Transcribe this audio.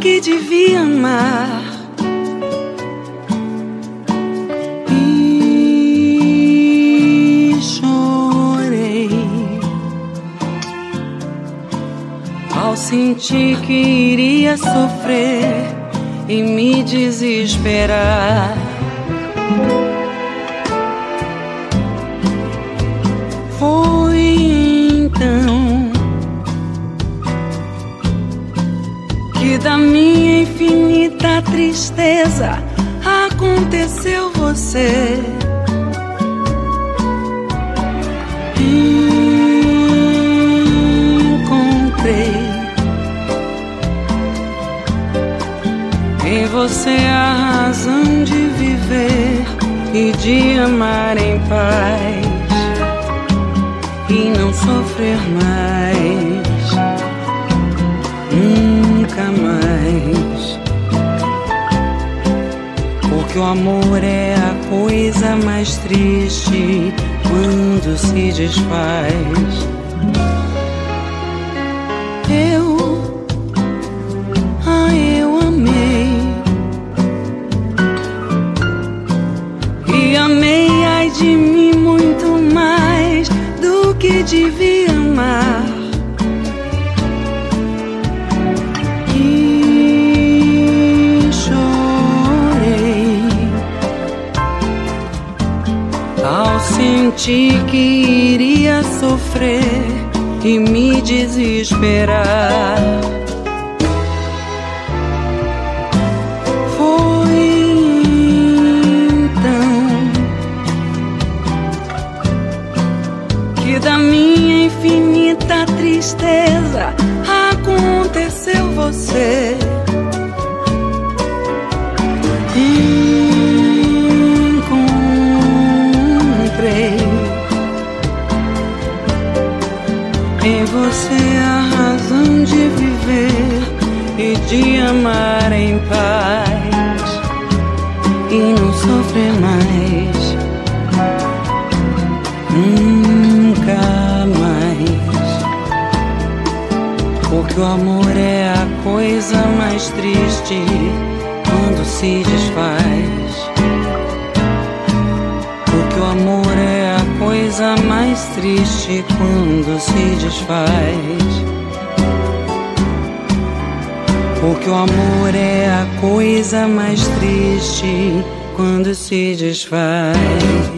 que devia amar. E chorei ao sentir que iria sofrer e me desesperar. Foi então que da minha infinita tristeza aconteceu você. Encontrei em você a razão de viver e de amar em paz e não sofrer mais, nunca mais. Porque o amor é a coisa mais triste quando se desfaz. Eu amei e amei, ai de mim, muito mais do que devia amar. E chorei ao sentir que iria sofrer e me desesperar. Foi então que da minha infinita tristeza aconteceu você. Encontrei em você a razão de viver e de amar em paz e não sofrer mais, nunca mais. Porque o amor é a coisa mais triste quando se desfaz. Porque o amor é a coisa mais triste quando se desfaz. Porque o amor é a coisa mais triste quando se desfaz.